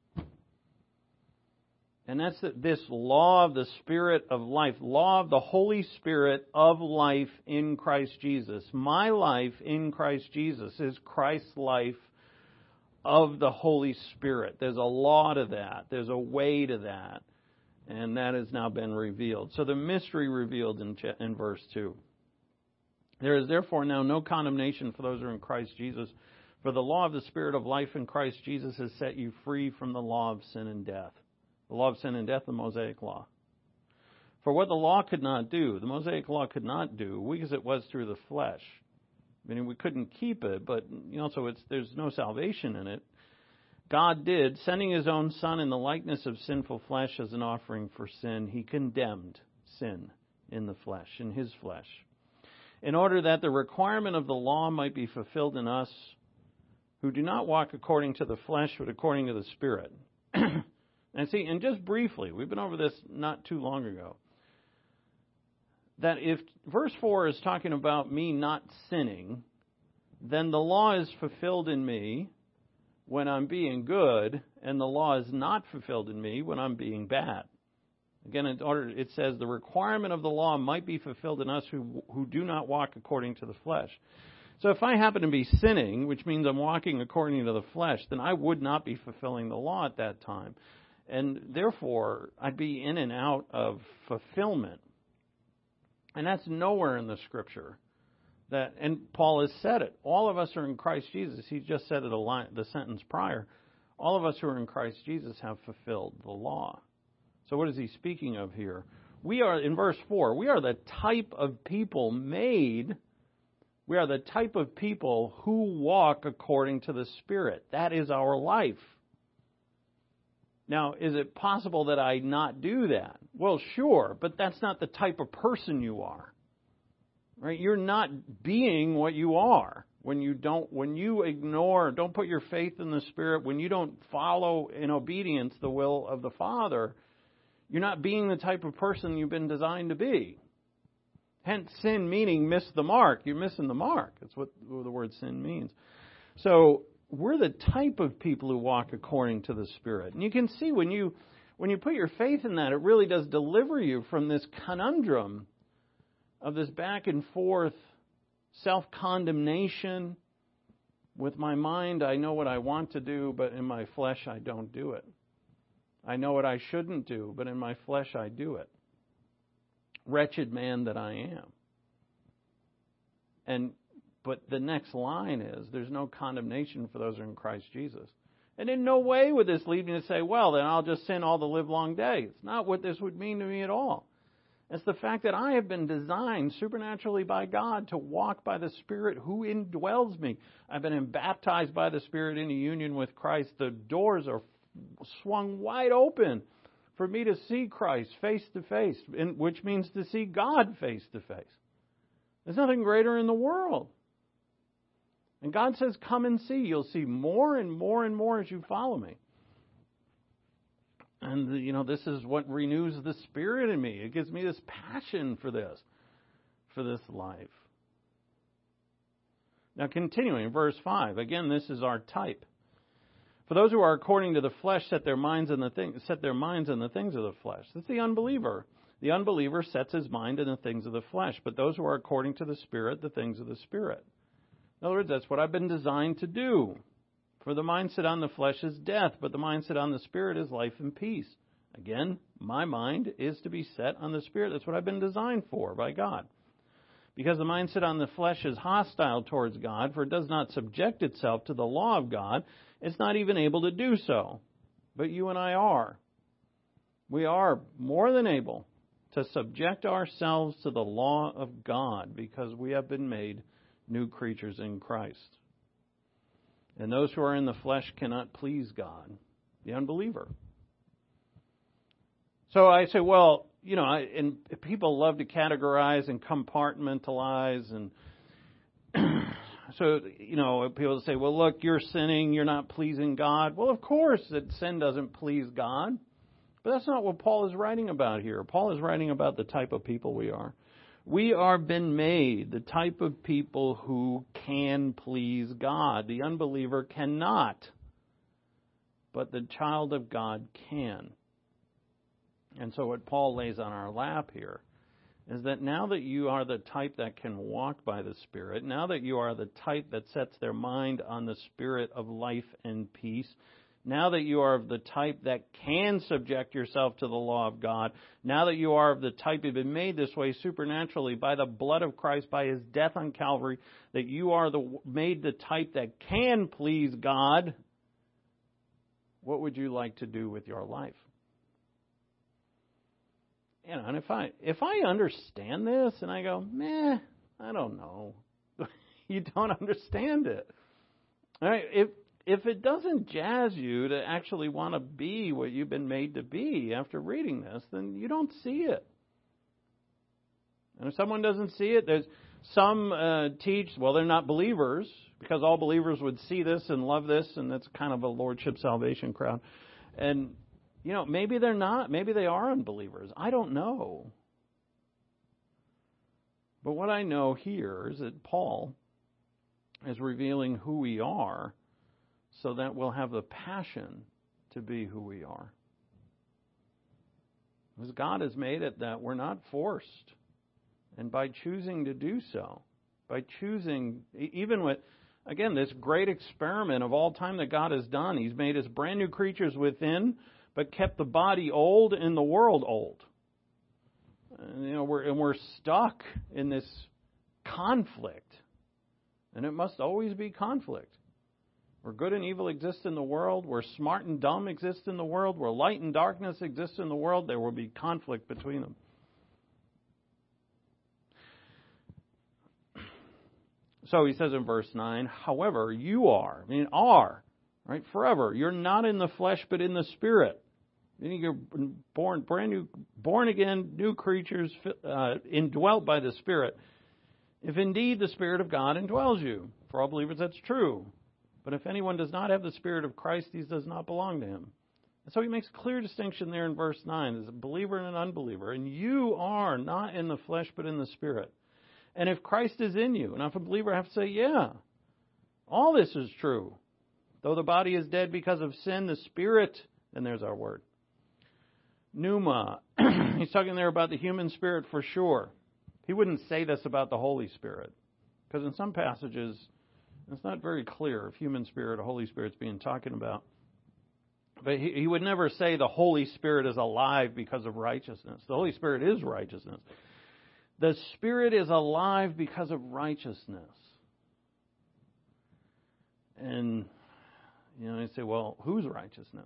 S2: And that's this law of the Spirit of life, law of the Holy Spirit of life in Christ Jesus. My life in Christ Jesus is Christ's life of the Holy Spirit. There's a law to that. There's a way to that. And that has now been revealed. So the mystery revealed in verse 2. There is therefore now no condemnation for those who are in Christ Jesus. For the law of the Spirit of life in Christ Jesus has set you free from the law of sin and death. The law of sin and death, the Mosaic law. For what the law could not do, the Mosaic law could not do, weak as it was through the flesh. Meaning we couldn't keep it, but so there's no salvation in it. God did, sending his own Son in the likeness of sinful flesh as an offering for sin. He condemned sin in the flesh, in his flesh, in order that the requirement of the law might be fulfilled in us who do not walk according to the flesh, but according to the Spirit. And just briefly, we've been over this not too long ago, that if verse 4 is talking about me not sinning, then the law is fulfilled in me when I'm being good, and the law is not fulfilled in me when I'm being bad. Again, it says the requirement of the law might be fulfilled in us who do not walk according to the flesh. So if I happen to be sinning, which means I'm walking according to the flesh, then I would not be fulfilling the law at that time. And therefore, I'd be in and out of fulfillment. And that's nowhere in the Scripture. And Paul has said it. All of us are in Christ Jesus. He just said it the sentence prior. All of us who are in Christ Jesus have fulfilled the law. So what is he speaking of here? We are, in verse 4, we are the type of people made. We are the type of people who walk according to the Spirit. That is our life. Now, is it possible that I not do that? Well, sure, but that's not the type of person you are. Right? You're not being what you are when you ignore, don't put your faith in the Spirit, when you don't follow in obedience the will of the Father, you're not being the type of person you've been designed to be. Hence, sin meaning miss the mark. You're missing the mark. That's what the word sin means. So, we're the type of people who walk according to the Spirit. And you can see when you put your faith in that, it really does deliver you from this conundrum of this back and forth self-condemnation. With my mind, I know what I want to do, but in my flesh, I don't do it. I know what I shouldn't do, but in my flesh I do it. Wretched man that I am. But the next line is, there's no condemnation for those who are in Christ Jesus. And in no way would this lead me to say, well, then I'll just sin all the livelong day. It's not what this would mean to me at all. It's the fact that I have been designed supernaturally by God to walk by the Spirit who indwells me. I've been baptized by the Spirit into union with Christ. The doors are swung wide open for me to see Christ face to face, which means to see God face to face. There's nothing greater in the world. And God says, come and see. You'll see more and more and more as you follow me. And, this is what renews the Spirit in me. It gives me this passion for this life. Now, continuing, verse 5. Again, this is our type. For those who are according to the flesh set their minds on the things of the flesh. That's the unbeliever. The unbeliever sets his mind on the things of the flesh. But those who are according to the Spirit, the things of the Spirit. In other words, that's what I've been designed to do. For the mindset on the flesh is death, but the mindset on the Spirit is life and peace. Again, my mind is to be set on the Spirit. That's what I've been designed for by God. Because the mindset on the flesh is hostile towards God, for it does not subject itself to the law of God. It's not even able to do so. But you and I are. We are more than able to subject ourselves to the law of God because we have been made new creatures in Christ. And those who are in the flesh cannot please God, the unbeliever. So I say, well, and people love to categorize and compartmentalize. And so, people say, well, look, you're sinning, you're not pleasing God. Well, of course, that sin doesn't please God. But that's not what Paul is writing about here. Paul is writing about the type of people we are. We are been made the type of people who can please God. The unbeliever cannot, but the child of God can. And so what Paul lays on our lap here is that now that you are the type that can walk by the Spirit, now that you are the type that sets their mind on the Spirit of life and peace, now that you are of the type that can subject yourself to the law of God, now that you are of the type you've been made this way supernaturally by the blood of Christ, by His death on Calvary, that you are made the type that can please God, what would you like to do with your life? And if I understand this and I go, I don't know. You don't understand it. All right, if it doesn't jazz you to actually want to be what you've been made to be after reading this, then you don't see it. And if someone doesn't see it, there's some teach, well, they're not believers, because all believers would see this and love this, and that's kind of a Lordship Salvation crowd. And, maybe they're not. Maybe they are unbelievers. I don't know. But what I know here is that Paul is revealing who we are, so that we'll have the passion to be who we are. Because God has made it that we're not forced. And by choosing to do so, by choosing, even with, again, this great experiment of all time that God has done, He's made us brand new creatures within, but kept the body old and the world old. And, we're stuck in this conflict. And it must always be conflict. Where good and evil exist in the world, where smart and dumb exist in the world, where light and darkness exist in the world, there will be conflict between them. So he says in verse 9, however, you are, right, forever. You're not in the flesh, but in the Spirit. You're born again, new creatures, indwelt by the Spirit. If indeed the Spirit of God indwells you. For all believers, that's true. But if anyone does not have the Spirit of Christ, he does not belong to Him. And so he makes a clear distinction there in verse 9. There's a believer and an unbeliever. And you are not in the flesh, but in the Spirit. And if Christ is in you, and if a believer, I have to say, yeah, all this is true. Though the body is dead because of sin, the Spirit, and there's our word, pneuma. He's talking there about the human spirit for sure. He wouldn't say this about the Holy Spirit. Because in some passages, it's not very clear if human spirit or Holy Spirit's being talking about. But he would never say the Holy Spirit is alive because of righteousness. The Holy Spirit is righteousness. The Spirit is alive because of righteousness. And, you say, well, whose righteousness?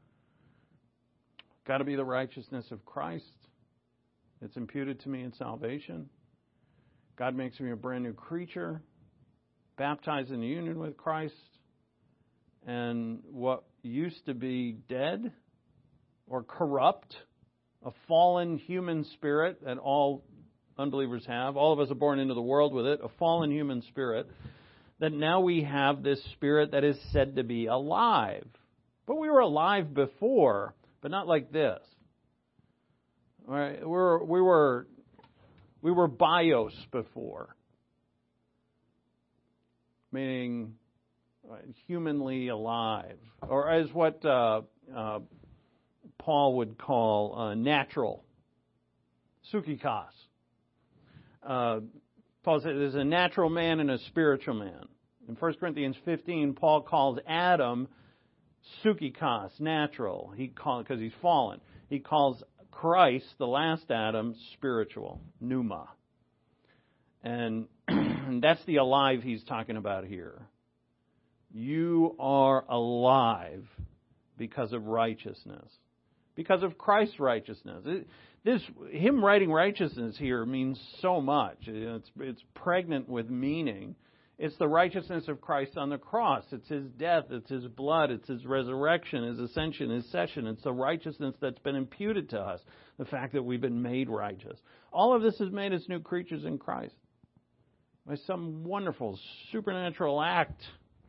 S2: Got to be the righteousness of Christ. It's imputed to me in salvation. God makes me a brand new creature, baptized in union with Christ. And what used to be dead or corrupt, a fallen human spirit that all unbelievers have, all of us are born into the world with it, a fallen human spirit, that now we have this spirit that is said to be alive. But we were alive before, but not like this. All right, we were bios before, meaning humanly alive, or as what Paul would call natural, psychikos. Paul says there's a natural man and a spiritual man. In 1 Corinthians 15, Paul calls Adam psychikos, natural. Because he's fallen. He calls Christ, the last Adam, spiritual, pneuma. And that's the alive he's talking about here. You are alive because of righteousness. Because of Christ's righteousness. Him writing righteousness here means so much. It's pregnant with meaning. It's the righteousness of Christ on the cross. It's His death. It's His blood. It's His resurrection, His ascension, His session. It's the righteousness that's been imputed to us. The fact that we've been made righteous. All of this has made us new creatures in Christ. By some wonderful supernatural act.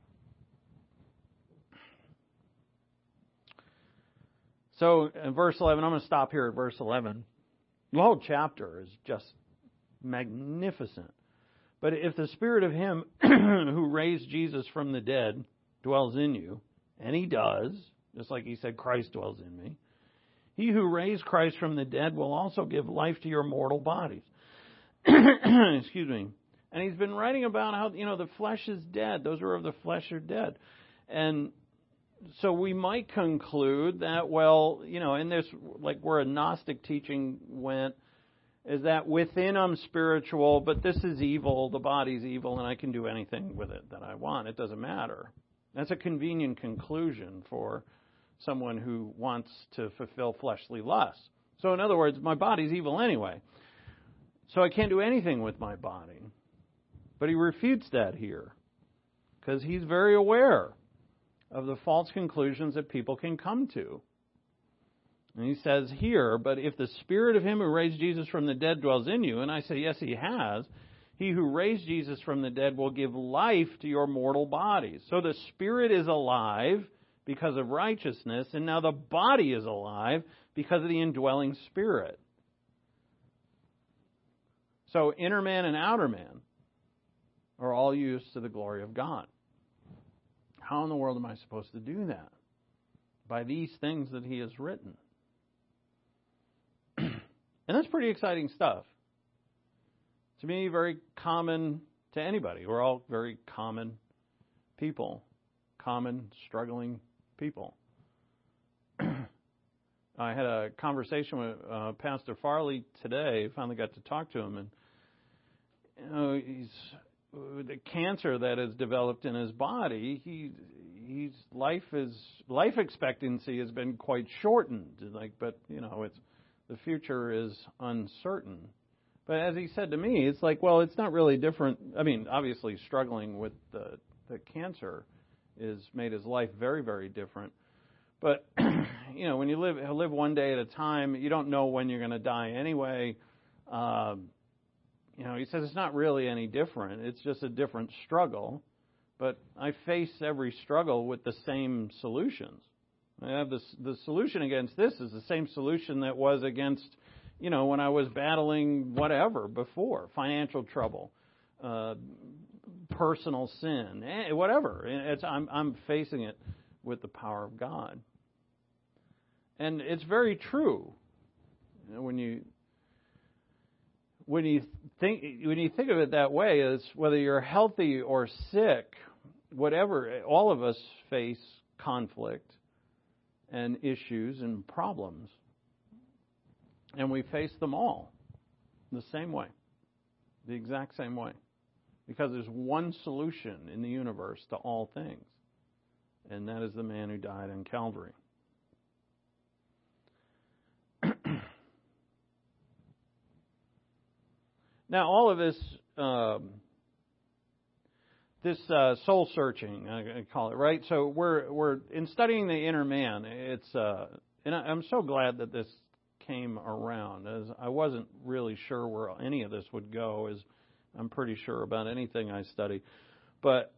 S2: So in verse 11, I'm going to stop here at verse 11. The whole chapter is just magnificent. But if the Spirit of Him who raised Jesus from the dead dwells in you, and He does, just like He said, Christ dwells in me, He who raised Christ from the dead will also give life to your mortal bodies. Excuse me. And he's been writing about how, the flesh is dead. Those who are of the flesh are dead. And so we might conclude that, in this, like where a Gnostic teaching went, is that within I'm spiritual, but this is evil, the body's evil, and I can do anything with it that I want. It doesn't matter. That's a convenient conclusion for someone who wants to fulfill fleshly lusts. So in other words, my body's evil anyway. So I can't do anything with my body. But he refutes that here because he's very aware of the false conclusions that people can come to. And he says here, but if the Spirit of Him who raised Jesus from the dead dwells in you, and I say, yes, He has, He who raised Jesus from the dead will give life to your mortal bodies. So the Spirit is alive because of righteousness, and now the body is alive because of the indwelling Spirit. So inner man and outer man are all used to the glory of God. How in the world am I supposed to do that? By these things that He has written. And that's pretty exciting stuff. To me, very common to anybody. We're all very common people. Common, struggling people. I had a conversation with Pastor Farley today. Finally got to talk to him. And the cancer that has developed in his body, his life expectancy has been quite shortened. But it's the future is uncertain. But as he said to me, it's like, well, it's not really different. I mean, obviously, struggling with the cancer has made his life very, very different. But when you live one day at a time, you don't know when you're going to die anyway. He says it's not really any different. It's just a different struggle. But I face every struggle with the same solutions. I have the solution against this is the same solution that was against, when I was battling whatever before, financial trouble, personal sin, whatever. I'm facing it with the power of God. And it's very true. When you think of it that way, is whether you're healthy or sick, whatever, all of us face conflict and issues and problems. And we face them all the same way, the exact same way. Because there's one solution in the universe to all things, and that is the man who died on Calvary. Now, all of this, soul searching, I call it, right? So we're in studying the inner man. It's and I'm so glad that this came around, as I wasn't really sure where any of this would go, as I'm pretty sure about anything I study. But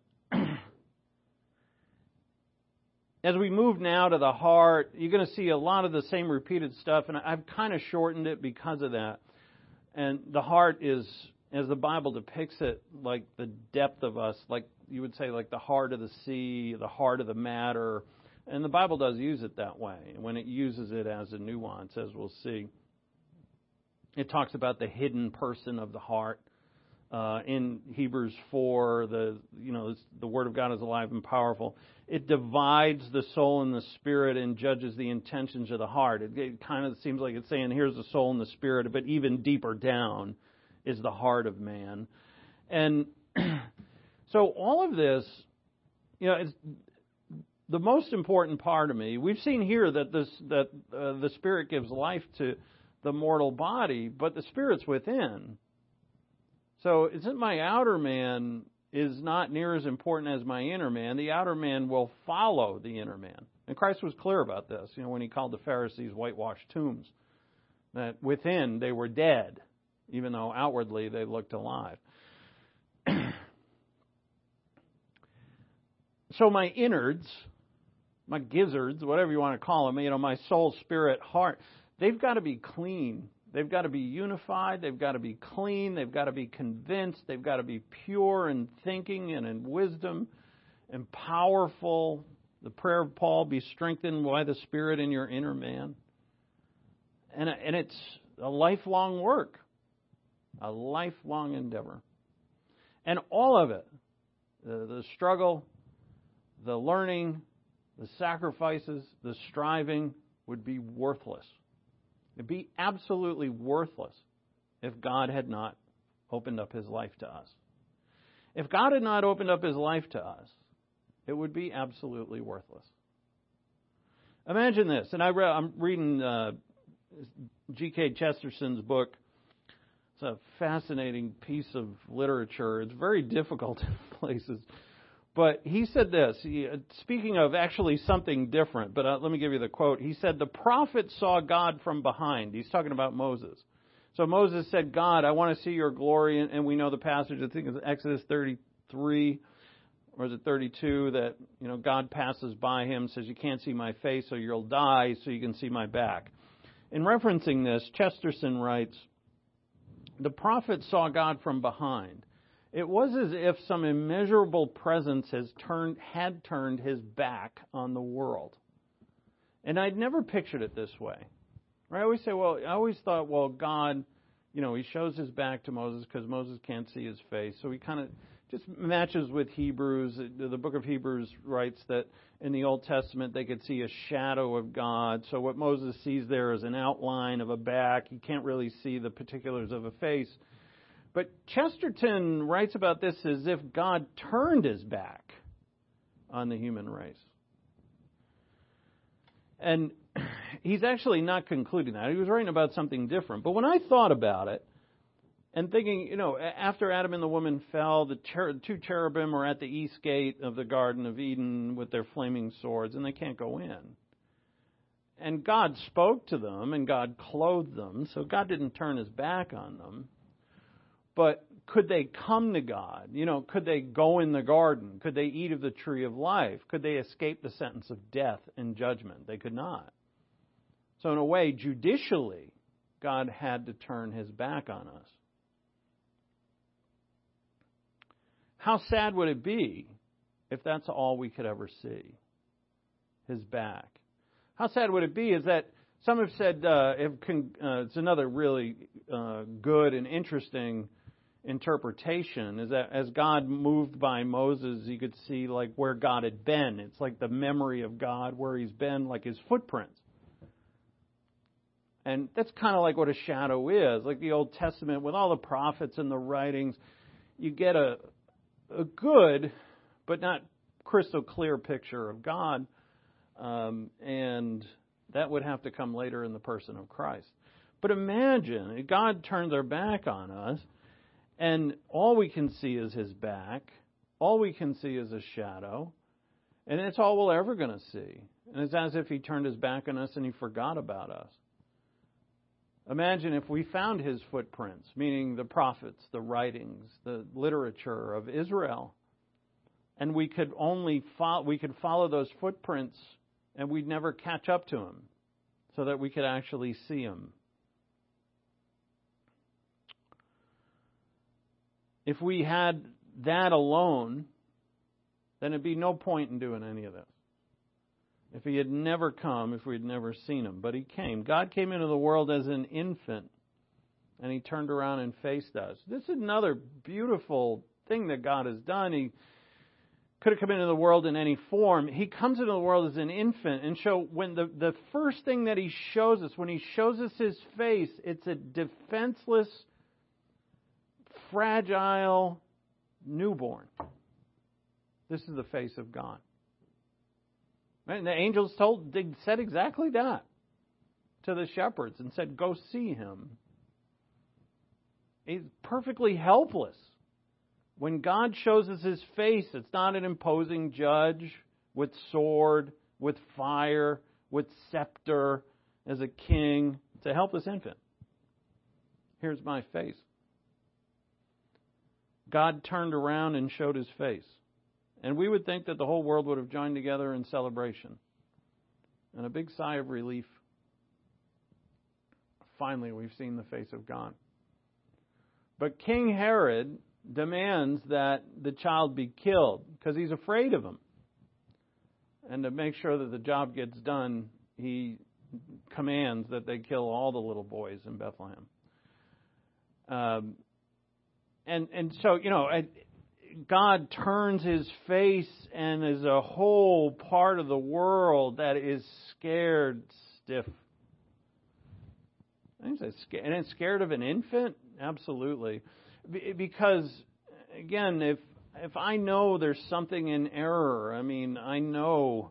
S2: as we move now to the heart, you're going to see a lot of the same repeated stuff, and I've kind of shortened it because of that. And the heart is, as the Bible depicts it, like the depth of us, like you would say, like the heart of the sea, the heart of the matter. And the Bible does use it that way, when it uses it as a nuance, as we'll see. It talks about the hidden person of the heart. In Hebrews 4, the Word of God is alive and powerful. It divides the soul and the spirit and judges the intentions of the heart. It kind of seems like it's saying, here's the soul and the spirit, but even deeper down is the heart of man. And so all of this, is the most important part of me. We've seen here that the spirit gives life to the mortal body, but the spirit's within. So it's that my outer man is not near as important as my inner man. The outer man will follow the inner man. And Christ was clear about this, when he called the Pharisees whitewashed tombs. That within they were dead, even though outwardly they looked alive. So my innards, my gizzards, whatever you want to call them, my soul, spirit, heart, they've got to be clean. They've got to be unified. They've got to be clean. They've got to be convinced. They've got to be pure in thinking and in wisdom and powerful. The prayer of Paul, be strengthened by the Spirit in your inner man. And it's a lifelong work, a lifelong endeavor. And all of it, the struggle, the learning, the sacrifices, the striving, would be worthless. It'd be absolutely worthless if God had not opened up His life to us. If God had not opened up His life to us, it would be absolutely worthless. Imagine this, and I'm reading G.K. Chesterton's book. It's a fascinating piece of literature. It's very difficult in places. But he said this, speaking of actually something different, but let me give you the quote. He said, the prophet saw God from behind. He's talking about Moses. So Moses said, God, I want to see your glory. And we know the passage, I think it's Exodus 33, or is it 32, that, God passes by him, says, you can't see my face, so you'll die, so you can see my back. In referencing this, Chesterton writes, the prophet saw God from behind. It was as if some immeasurable presence had turned his back on the world. And I'd never pictured it this way. I always thought, God, he shows his back to Moses because Moses can't see his face. So he kind of just matches with Hebrews. The book of Hebrews writes that in the Old Testament they could see a shadow of God. So what Moses sees there is an outline of a back. He can't really see the particulars of a face. But Chesterton writes about this as if God turned his back on the human race. And he's actually not concluding that. He was writing about something different. But when I thought about it, and thinking, after Adam and the woman fell, the two cherubim are at the east gate of the Garden of Eden with their flaming swords, and they can't go in. And God spoke to them, and God clothed them, so God didn't turn his back on them. But could they come to God? Could they go in the garden? Could they eat of the tree of life? Could they escape the sentence of death and judgment? They could not. So in a way, judicially, God had to turn his back on us. How sad would it be if that's all we could ever see? His back. How sad would it be is that some have said, it's another really good and interesting interpretation is that as God moved by Moses, you could see like where God had been. It's like the memory of God, where He's been, like His footprints. And that's kind of like what a shadow is. Like the Old Testament, with all the prophets and the writings, you get a good, but not crystal clear picture of God. And that would have to come later in the person of Christ. But imagine, God turns their back on us, and all we can see is His back. All we can see is a shadow. And it's all we're ever going to see. And it's as if He turned His back on us and He forgot about us. Imagine if we found His footprints, meaning the prophets, the writings, the literature of Israel, and we could follow those footprints, and we'd never catch up to Him, so that we could actually see Him. If we had that alone, then it'd be no point in doing any of this. If He had never come, if we'd never seen Him. But He came. God came into the world as an infant, and He turned around and faced us. This is another beautiful thing that God has done. He could have come into the world in any form. He comes into the world as an infant. And so when the first thing that He shows us, when He shows us His face, it's a defenseless, fragile newborn. This is the face of God. And the angels said exactly that to the shepherds and said, go see Him. He's perfectly helpless. When God shows us His face, it's not an imposing judge with sword, with fire, with scepter, as a king. It's a helpless infant. Here's my face. God turned around and showed His face. And we would think that the whole world would have joined together in celebration. And a big sigh of relief. Finally, we've seen the face of God. But King Herod demands that the child be killed because he's afraid of him. And to make sure that the job gets done, he commands that they kill all the little boys in Bethlehem. And so, God turns His face, and there's a whole part of the world that is scared stiff. And it's scared of an infant? Absolutely. Because, again, if I know there's something in error, I know,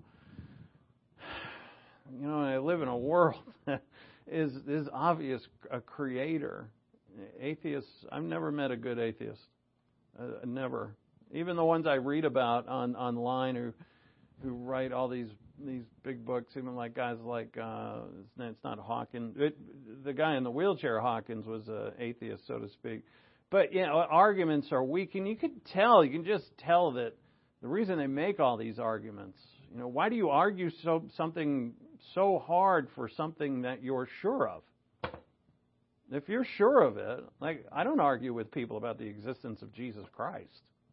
S2: I live in a world that is obvious a creator. Atheists, I've never met a good atheist. Never. Even the ones I read about online who write all these big books, even like guys like, it's not Hawkins. The guy in the wheelchair, Hawkins, was an atheist, so to speak. But, arguments are weak, and you can just tell that the reason they make all these arguments, why do you argue something so hard for something that you're sure of? If you're sure of it, I don't argue with people about the existence of Jesus Christ.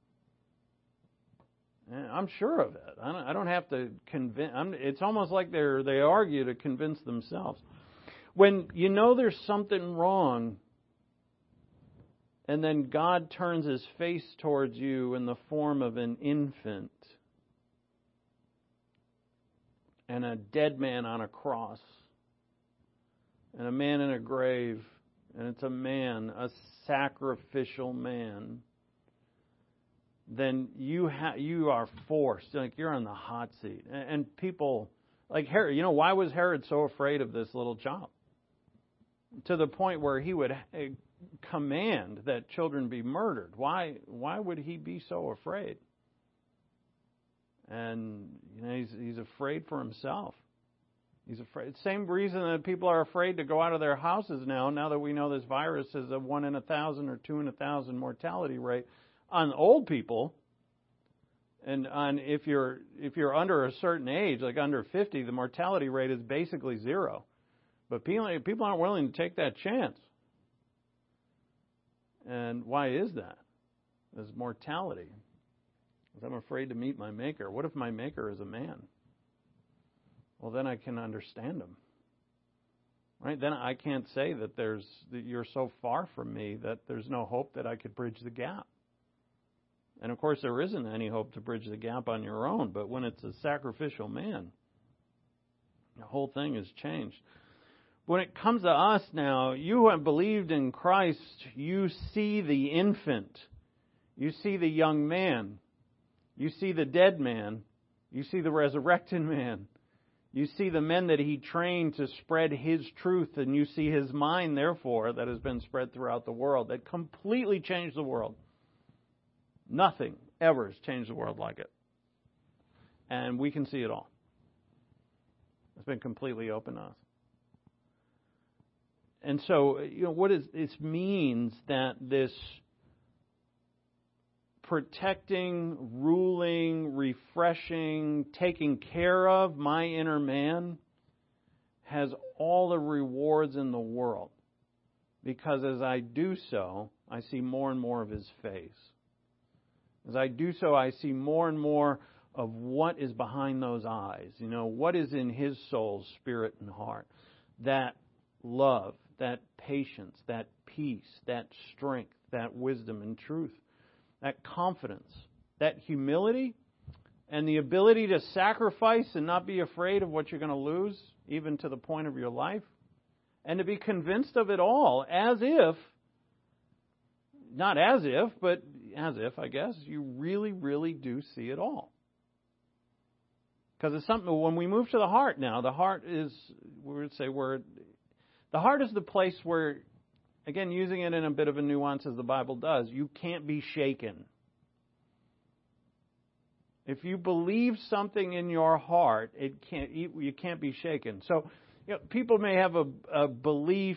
S2: I'm sure of it. I don't have to convince. It's almost like they argue to convince themselves. When there's something wrong, and then God turns His face towards you in the form of an infant and a dead man on a cross and a man in a grave, and it's a man, a sacrificial man, then you are forced, you're on the hot seat. And people, like Herod, why was Herod so afraid of this little child? To the point where he would command that children be murdered. Why would he be so afraid? And he's afraid for himself. He's afraid. Same reason that people are afraid to go out of their houses now that we know this virus is a 1 in 1,000 or 2 in 1,000 mortality rate on old people. And if you're under a certain age, like under 50, the mortality rate is basically zero. But people aren't willing to take that chance. And why is that? There's mortality. Because I'm afraid to meet my Maker. What if my Maker is a man? Well, then I can understand Him. right? Then I can't say that that you're so far from me that there's no hope that I could bridge the gap. And of course, there isn't any hope to bridge the gap on your own, but when it's a sacrificial man, the whole thing has changed. When it comes to us now, you who have believed in Christ, you see the infant, you see the young man, you see the dead man, you see the resurrected man, you see the men that he trained to spread his truth, and you see his mind, therefore, that has been spread throughout the world, that completely changed the world. Nothing ever has changed the world like it. And we can see it all. It's been completely open to us. And so, what this means that this protecting, ruling, refreshing, taking care of my inner man has all the rewards in the world. Because as I do so, I see more and more of his face. As I do so, I see more and more of what is behind those eyes. What is in his soul, spirit, and heart. That love, that patience, that peace, that strength, that wisdom and truth, that confidence, that humility, and the ability to sacrifice and not be afraid of what you're going to lose, even to the point of your life, and to be convinced of it all, not as if, but as if, I guess, you really, really do see it all. Because it's something, when we move to the heart now, the heart is, the heart is the place where, again, using it in a bit of a nuance as the Bible does, you can't be shaken. If you believe something in your heart, you can't be shaken. So, people may have a belief.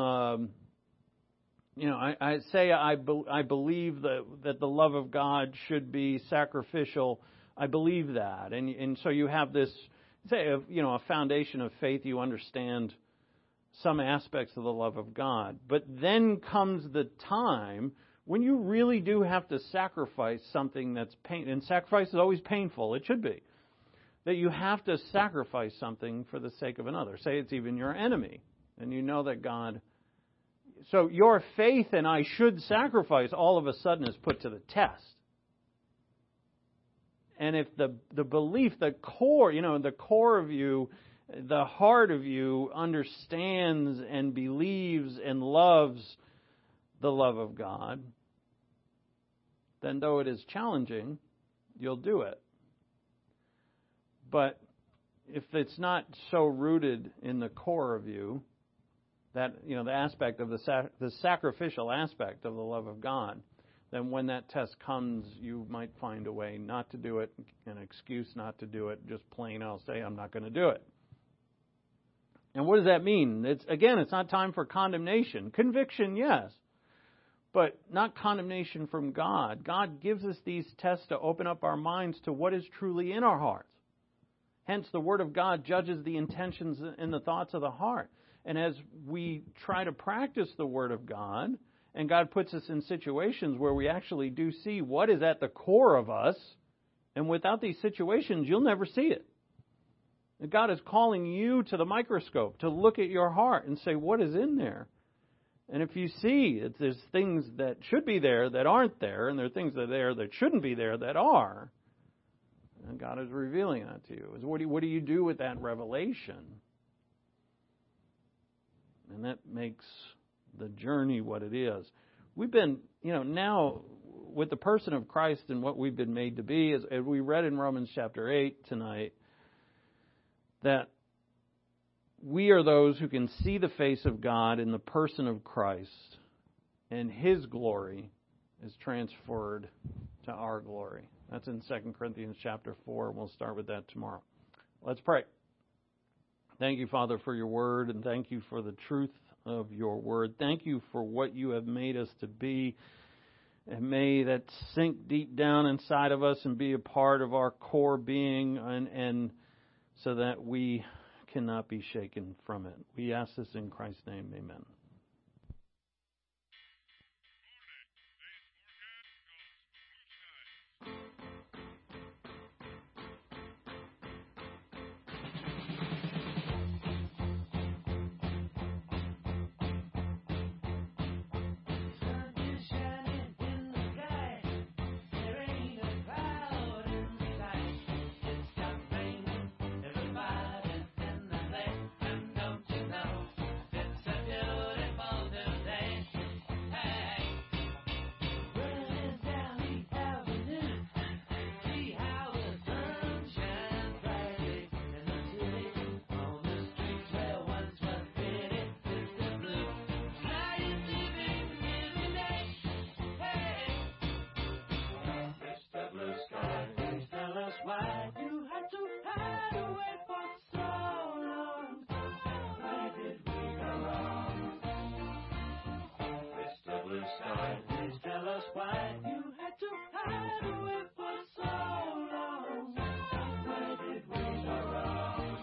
S2: I say I believe that the love of God should be sacrificial. I believe that, and so you have this, a foundation of faith. You understand some aspects of the love of God, but then comes the time when you really do have to sacrifice something that's pain, and sacrifice is always painful. It should be that you have to sacrifice something for the sake of another. Say it's even your enemy, and you know that God. So your faith and I should sacrifice all of a sudden is put to the test. And if the belief, the core of you, the heart of you understands and believes and loves the love of God, then though it is challenging, you'll do it. But if it's not so rooted in the core of you, that the aspect of the sacrificial aspect of the love of God, then when that test comes, you might find a way not to do it, an excuse not to do it, just plain I'll say I'm not going to do it. And what does that mean? It's not time for condemnation. Conviction, yes, but not condemnation from God. God gives us these tests to open up our minds to what is truly in our hearts. Hence, the Word of God judges the intentions and the thoughts of the heart. And as we try to practice the Word of God, and God puts us in situations where we actually do see what is at the core of us, and without these situations, you'll never see it. God is calling you to the microscope to look at your heart and say, what is in there? And if you see there's things that should be there that aren't there, and there are things that are there that shouldn't be there that are, and God is revealing that to you. What do you do with that revelation? And that makes the journey what it is. We've been, now with the person of Christ and what we've been made to be, as we read in Romans chapter 8 tonight, that we are those who can see the face of God in the person of Christ, and His glory is transferred to our glory. That's in 2 Corinthians chapter 4, and we'll start with that tomorrow. Let's pray. Thank you, Father, for your word, and thank you for the truth of your word. Thank you for what you have made us to be, and may that sink deep down inside of us and be a part of our core being, and so that we cannot be shaken from it. We ask this in Christ's name. Amen.
S1: blue sky. Please tell us why you had to hide away for so long. Where did we go wrong?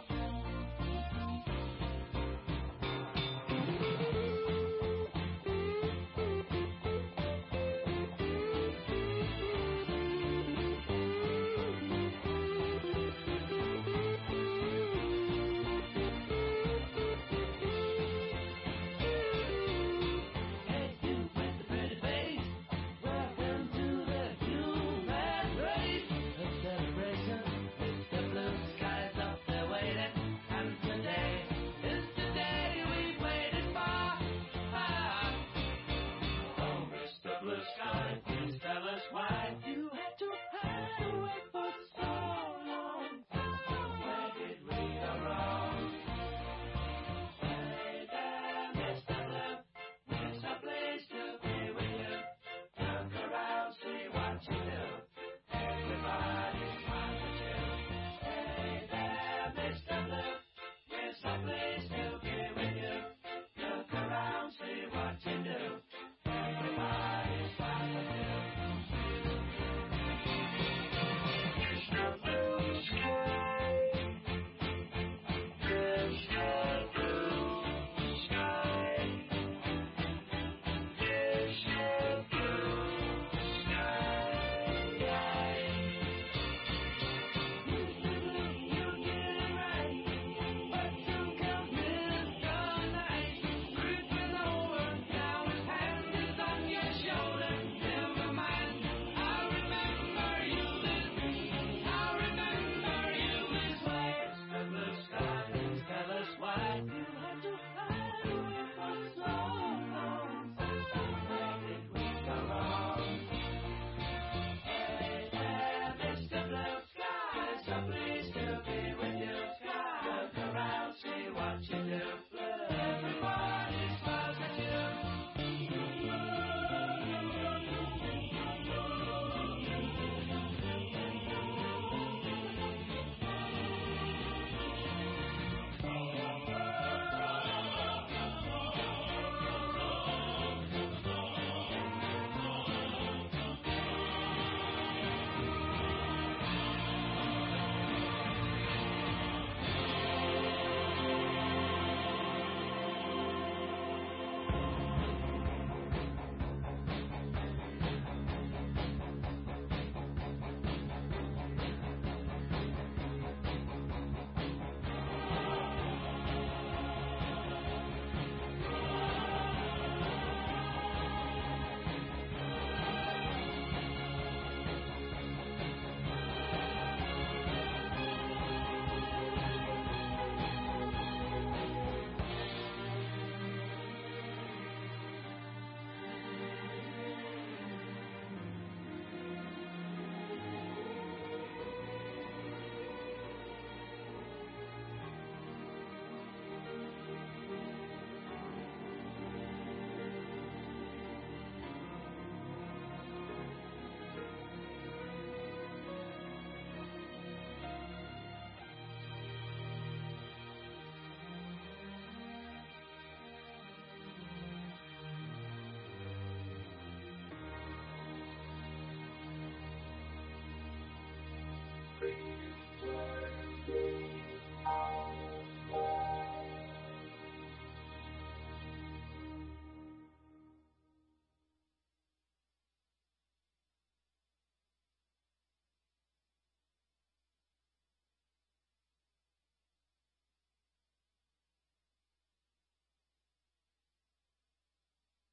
S3: Free.